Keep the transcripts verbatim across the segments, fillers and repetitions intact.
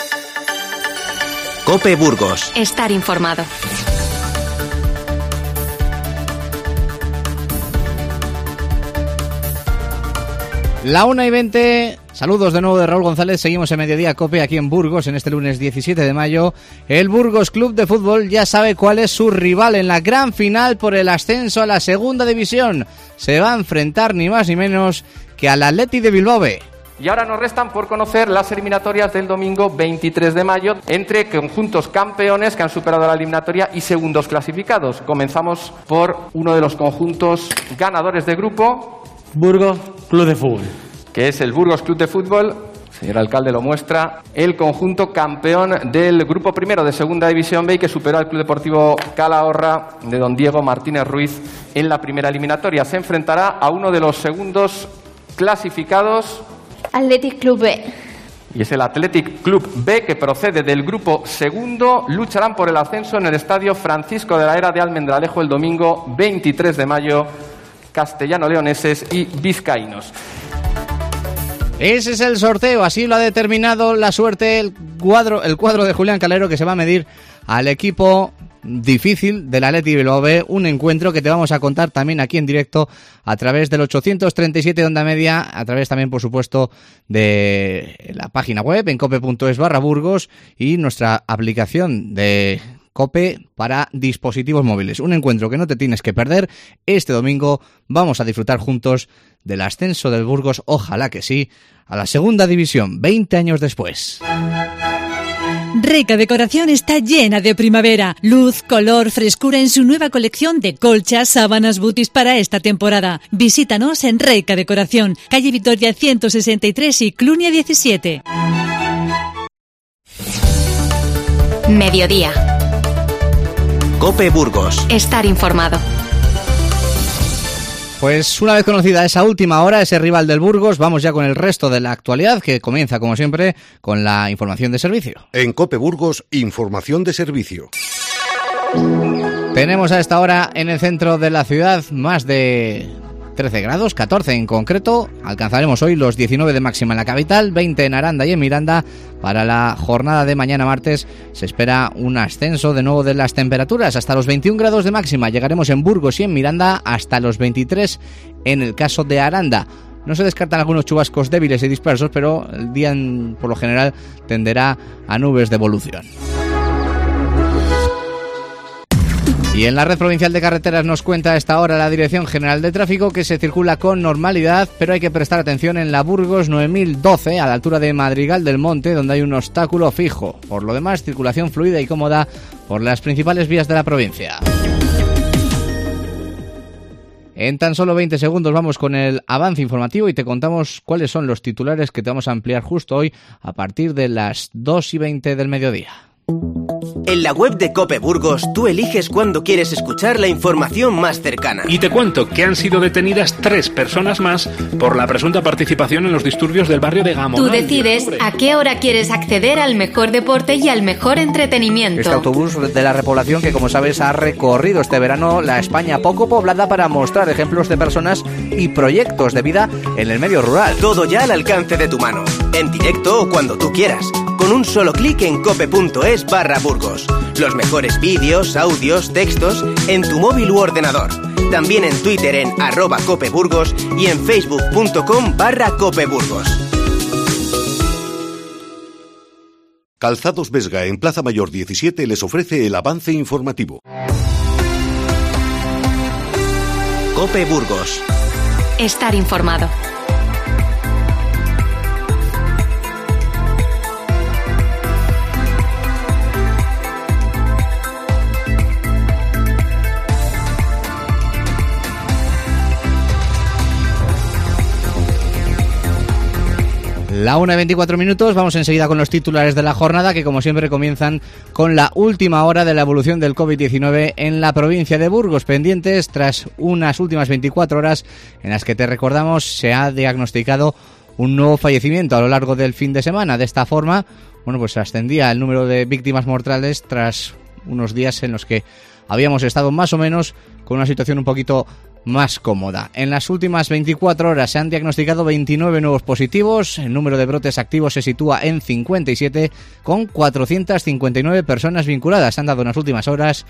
COPE Burgos. Estar informado. La una y veinte, saludos de nuevo de Raúl González, seguimos en Mediodía COPE aquí en Burgos en este lunes diecisiete de mayo. El Burgos Club de Fútbol ya sabe cuál es su rival en la gran final por el ascenso a la segunda división. Se va a enfrentar ni más ni menos que al Athletic de Bilbao B. Y ahora nos restan por conocer las eliminatorias del domingo veintitrés de mayo entre conjuntos campeones que han superado la eliminatoria y segundos clasificados. Comenzamos por uno de los conjuntos ganadores de grupo, Burgos Club de Fútbol, que es el Burgos Club de Fútbol. Señor alcalde lo muestra, el conjunto campeón del grupo primero de Segunda División B y que superó al Club Deportivo Calahorra de don Diego Martínez Ruiz en la primera eliminatoria. Se enfrentará a uno de los segundos clasificados, Athletic Club B. Y es el Athletic Club B, que procede del grupo segundo. Lucharán por el ascenso en el estadio Francisco de la Era de Almendralejo el domingo veintitrés de mayo. Castellano-leoneses y vizcaínos. Ese es el sorteo, así lo ha determinado la suerte, el cuadro, el cuadro de Julián Calero, que se va a medir al equipo difícil del Athletic Bilbao B, un encuentro que te vamos a contar también aquí en directo a través del ochocientos treinta y siete de Onda Media, a través también, por supuesto, de la página web en cope.es barra Burgos y nuestra aplicación de COPE para dispositivos móviles. Un encuentro que no te tienes que perder. Este domingo vamos a disfrutar juntos del ascenso del Burgos, ojalá que sí, a la segunda división, veinte años después. Reca Decoración está llena de primavera. Luz, color, frescura en su nueva colección de colchas, sábanas, butis para esta temporada. Visítanos en Reca Decoración, calle Vitoria ciento sesenta y tres y Clunia diecisiete. Mediodía. COPE Burgos. Estar informado. Pues una vez conocida esa última hora, ese rival del Burgos, vamos ya con el resto de la actualidad, que comienza, como siempre, con la información de servicio. En COPE Burgos, información de servicio. Tenemos a esta hora en el centro de la ciudad más de trece grados, catorce en concreto. Alcanzaremos hoy los diecinueve de máxima en la capital, veinte en Aranda y en Miranda. Para la jornada de mañana martes se espera un ascenso de nuevo de las temperaturas hasta los veintiún grados de máxima. Llegaremos en Burgos y en Miranda hasta los veintitrés en el caso de Aranda. No se descartan algunos chubascos débiles y dispersos, pero el día en, por lo general tenderá a nubes de evolución. Y en la red provincial de carreteras nos cuenta a esta hora la Dirección General de Tráfico que se circula con normalidad, pero hay que prestar atención en la Burgos nueve mil doce, a la altura de Madrigal del Monte, donde hay un obstáculo fijo. Por lo demás, circulación fluida y cómoda por las principales vías de la provincia. En tan solo veinte segundos vamos con el avance informativo y te contamos cuáles son los titulares que te vamos a ampliar justo hoy a partir de las dos y veinte del mediodía. En la web de COPE Burgos, tú eliges cuándo quieres escuchar la información más cercana. Y te cuento que han sido detenidas tres personas más por la presunta participación en los disturbios del barrio de Gamonal. Tú decides a qué hora quieres acceder al mejor deporte y al mejor entretenimiento. Este autobús de la repoblación que, como sabes, ha recorrido este verano la España poco poblada para mostrar ejemplos de personas y proyectos de vida en el medio rural. Todo ya al alcance de tu mano, en directo o cuando tú quieras. Con un solo clic en cope.es barra Burgos. Los mejores vídeos, audios, textos en tu móvil u ordenador. También en Twitter en arroba copeburgos y en facebook.com barra copeburgos. Calzados Vesga en Plaza Mayor diecisiete les ofrece el avance informativo. COPE Burgos. Estar informado. La una y veinticuatro minutos, vamos enseguida con los titulares de la jornada que como siempre comienzan con la última hora de la evolución del covid diecinueve en la provincia de Burgos, pendientes tras unas últimas veinticuatro horas en las que te recordamos se ha diagnosticado un nuevo fallecimiento a lo largo del fin de semana. De esta forma, bueno, pues se ascendía el número de víctimas mortales tras unos días en los que habíamos estado más o menos con una situación un poquito más cómoda. En las últimas veinticuatro horas se han diagnosticado veintinueve nuevos positivos, el número de brotes activos se sitúa en cincuenta y siete, con cuatrocientas cincuenta y nueve personas vinculadas. Se han dado en las últimas horas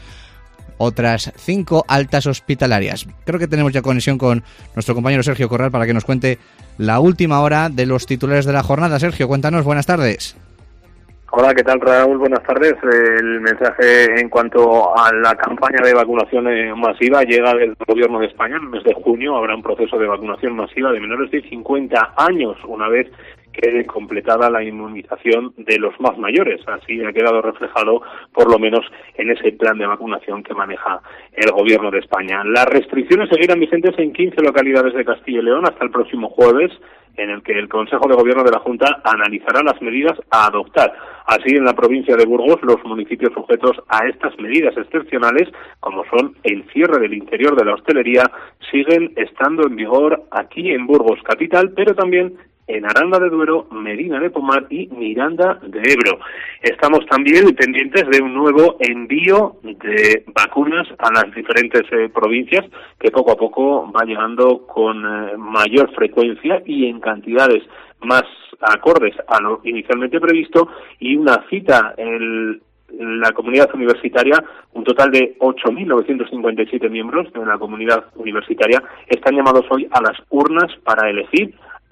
otras cinco altas hospitalarias. Creo que tenemos ya conexión con nuestro compañero Sergio Corral para que nos cuente la última hora de los titulares de la jornada. Sergio, cuéntanos, buenas tardes. Hola, ¿qué tal, Raúl? Buenas tardes. El mensaje en cuanto a la campaña de vacunación masiva llega del Gobierno de España. En el mes de junio habrá un proceso de vacunación masiva de menores de cincuenta años, una vez quede completada la inmunización de los más mayores. Así ha quedado reflejado, por lo menos, en ese plan de vacunación que maneja el Gobierno de España. Las restricciones seguirán vigentes en quince localidades de Castilla y León hasta el próximo jueves, en el que el Consejo de Gobierno de la Junta analizará las medidas a adoptar. Así, en la provincia de Burgos, los municipios sujetos a estas medidas excepcionales, como son el cierre del interior de la hostelería, siguen estando en vigor aquí en Burgos capital, pero también en Aranda de Duero, Medina de Pomar y Miranda de Ebro. Estamos también pendientes de un nuevo envío de vacunas a las diferentes eh, provincias, que poco a poco va llegando con eh, mayor frecuencia y en cantidades más acordes a lo inicialmente previsto, y una cita en la comunidad universitaria. Un total de ocho mil novecientos cincuenta y siete miembros de la comunidad universitaria están llamados hoy a las urnas para elegir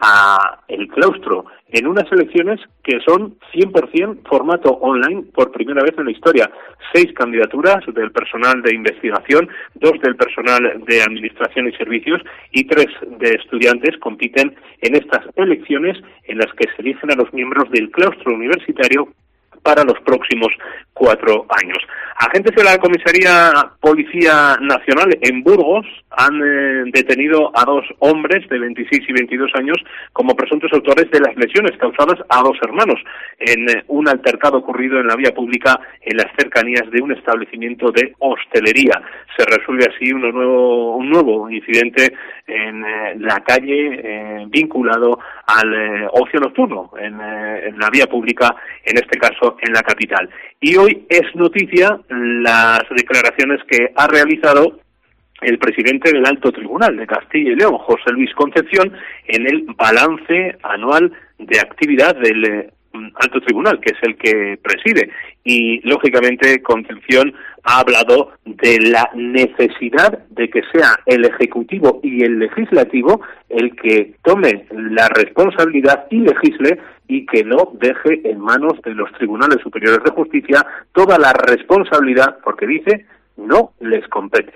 a el claustro en unas elecciones que son cien por ciento formato online por primera vez en la historia. Seis candidaturas del personal de investigación, dos del personal de administración y servicios y tres de estudiantes compiten en estas elecciones en las que se eligen a los miembros del claustro universitario para los próximos cuatro años. Agentes de la Comisaría Policía Nacional en Burgos han eh, detenido a dos hombres de veintiséis y veintidós años como presuntos autores de las lesiones causadas a dos hermanos en eh, un altercado ocurrido en la vía pública en las cercanías de un establecimiento de hostelería. Se resuelve así un nuevo, un nuevo incidente en eh, la calle eh, vinculado al eh, ocio nocturno en, eh, en la vía pública, en este caso en la capital. Y hoy es noticia las declaraciones que ha realizado el presidente del Alto Tribunal de Castilla y León, José Luis Concepción, en el balance anual de actividad del eh, Alto Tribunal, que es el que preside. Y, lógicamente, Concepción ha hablado de la necesidad de que sea el Ejecutivo y el Legislativo el que tome la responsabilidad y legisle, y que no deje en manos de los Tribunales Superiores de Justicia toda la responsabilidad, porque dice, no les compete.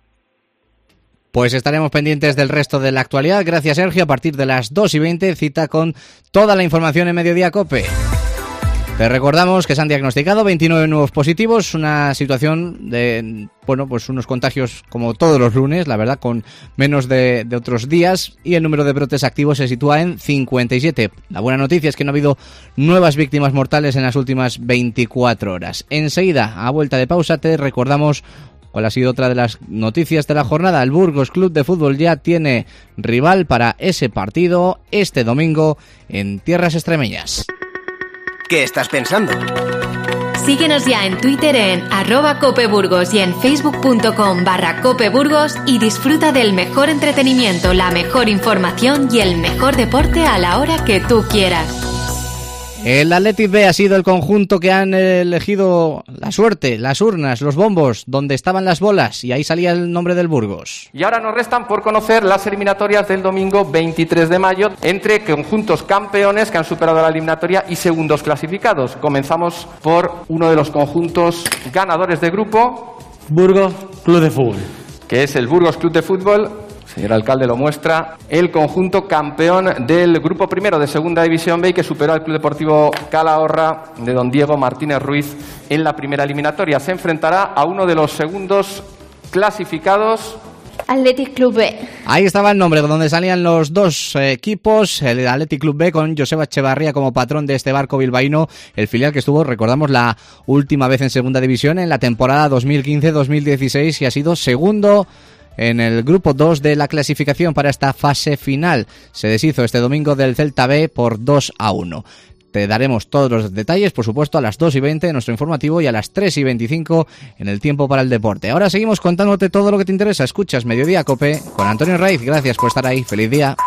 Pues estaremos pendientes del resto de la actualidad. Gracias, Sergio. A partir de las dos y veinte, cita con toda la información en Mediodía COPE. Te recordamos que se han diagnosticado veintinueve nuevos positivos, una situación de, bueno, pues unos contagios como todos los lunes, la verdad, con menos de, de otros días, y el número de brotes activos se sitúa en cincuenta y siete. La buena noticia es que no ha habido nuevas víctimas mortales en las últimas veinticuatro horas. Enseguida, a vuelta de pausa, te recordamos cuál ha sido otra de las noticias de la jornada. El Burgos Club de Fútbol ya tiene rival para ese partido este domingo en tierras extremeñas. ¿Qué estás pensando? Síguenos ya en Twitter en arroba copeburgos y en facebook.com barra copeburgos y disfruta del mejor entretenimiento, la mejor información y el mejor deporte a la hora que tú quieras. El Athletic B ha sido el conjunto que han elegido la suerte, las urnas, los bombos, donde estaban las bolas, y ahí salía el nombre del Burgos. Y ahora nos restan por conocer las eliminatorias del domingo veintitrés de mayo entre conjuntos campeones que han superado la eliminatoria y segundos clasificados. Comenzamos por uno de los conjuntos ganadores de grupo, Burgos Club de Fútbol, que es el Burgos Club de Fútbol. Señor alcalde, lo muestra el conjunto campeón del grupo primero de Segunda División B, que superó al Club Deportivo Calahorra de don Diego Martínez Ruiz en la primera eliminatoria. Se enfrentará a uno de los segundos clasificados, Athletic Club B. Ahí estaba el nombre donde salían los dos eh, equipos, el Athletic Club B con Joseba Echevarría como patrón de este barco bilbaíno, el filial que estuvo, recordamos, la última vez en Segunda División en la temporada dos mil quince dos mil dieciséis, y ha sido segundo en el grupo dos de la clasificación para esta fase final. Se deshizo este domingo del Celta B por dos a uno. te daremos todos los detalles, por supuesto, a las dos y veinte en nuestro informativo y a las tres y veinticinco en el tiempo para el deporte. Ahora seguimos contándote todo lo que te interesa. Escuchas Mediodía Cope con Antonio Raiz. Gracias por estar ahí. Feliz día.